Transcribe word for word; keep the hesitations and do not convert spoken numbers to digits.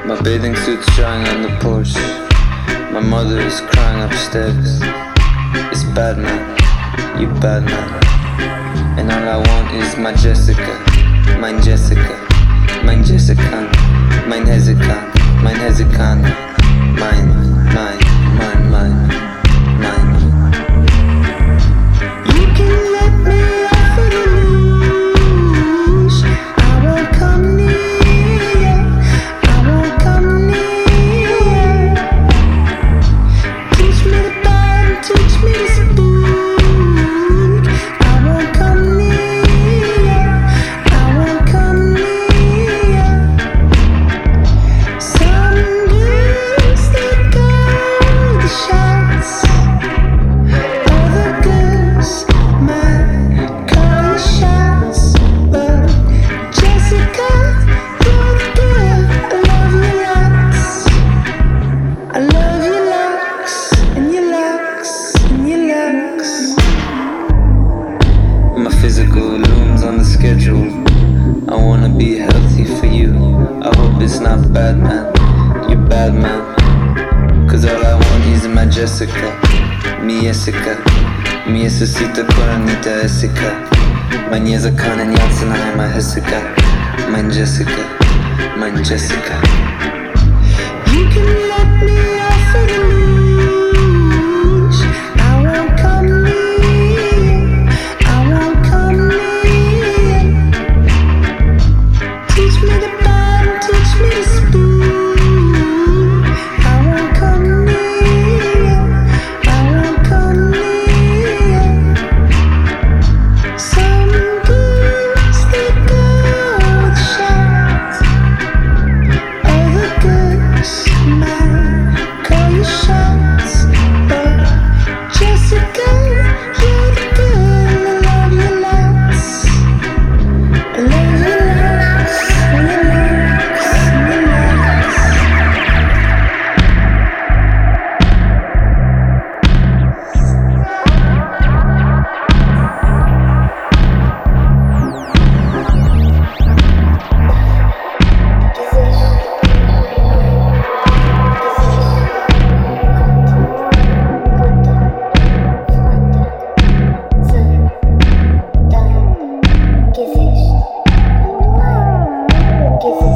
My bathing suit's drying on the porch. My mother is crying upstairs. It's bad man, you bad man. And all I want is my Jessica, mine Jessica, mine Jessica, mine Hezekiah, mine Hezekiah, mine, mine, mine, mine, mine. You can let me off of the leash. I won't come near. I won't come near. Teach me to bite, teach me to spoon. I won't come near. I won't come near. Some girls they go the shots. Other girls might call the shots, but Jessica, you're the girl. I love your locks. I love your locks and your locks and your locks. My physical looms on the schedule. I wanna be healthy for you. I hope it's not bad man, you bad man. Cause all I want is my Jessica, mi Jessica. Mi necesito coronita Jessica. Mein Jessica, nen Jansen, my Jessica. Mein Jessica, mein Jessica. You can let me off of the leash. I won't come near. I won't come near. Teach me to bite, teach me to spoon. I won't come near. I won't come near. Some girls they go with shots. Other girls might call you shots, but Jessica, you're the girl. I love your locks. I love your locks, and your locks, and your locks. Give it.